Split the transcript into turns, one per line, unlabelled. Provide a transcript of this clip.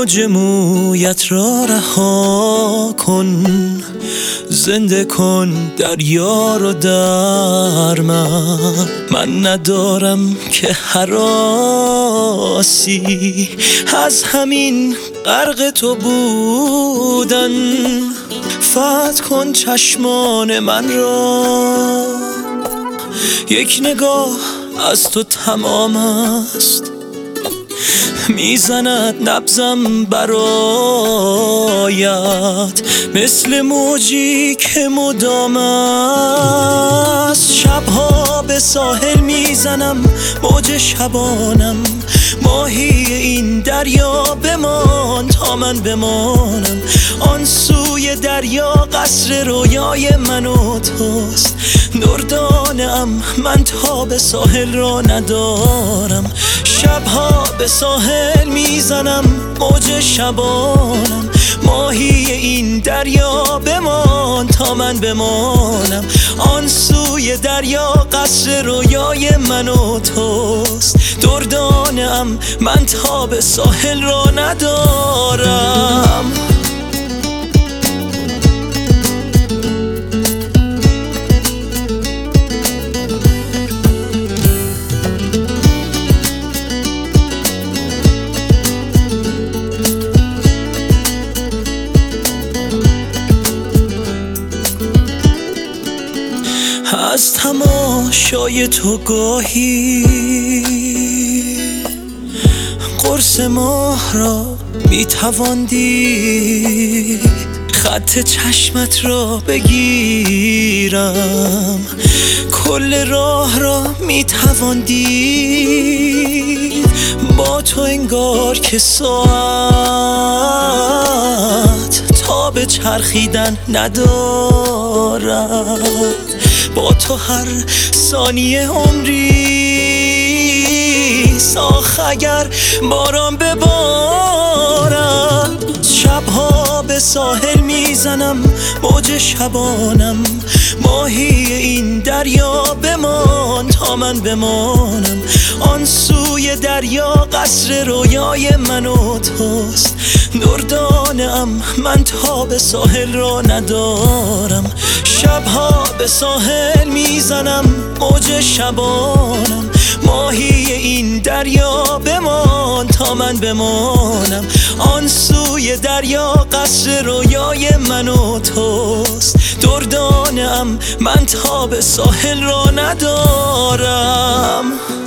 موج مویت را رها کن، زنده کن دریا رو در من ندارم که هراسی از همین غرق تو بودن. فتح کن چشمان من را، یک نگاه از تو تمام است، میزند نبضم برایت مثل موجی که مدام است. شبها به ساحل میزنم موج شبانم، ماهی این دریا بمان تا من بمانم. آن سوی دریا قصر رویای من و توست، دردانم من تا به ساحل را ندارم. شبها به ساحل میزنم موج شبانم، ماهی این دریا بمان تا من بمانم. آن سوی دریا قصر رویای من و توست، دردانم من تا به ساحل را ندارم. از تماشای تو گاهی قرص ماه را میتوان دید، خط چشمت را بگیرم کل راه را میتوان دید. با تو انگار که ساعت تا به چرخیدن ندارد، با تو هر ثانیه عمری ساخت اگر باران ببارد. شبها به ساحل میزنم موج شبانم، ماهی این دریا بمان تا من بمانم. آن سوی دریا قصر رویای من و توست، دردانم من تا به ساحل را ندارم. شبها به ساحل میزنم موج شبانم، ماهی این دریا بمان تا من بمانم. آن سوی دریا قصر رویای من و توست، دردانم من تا به ساحل را ندارم.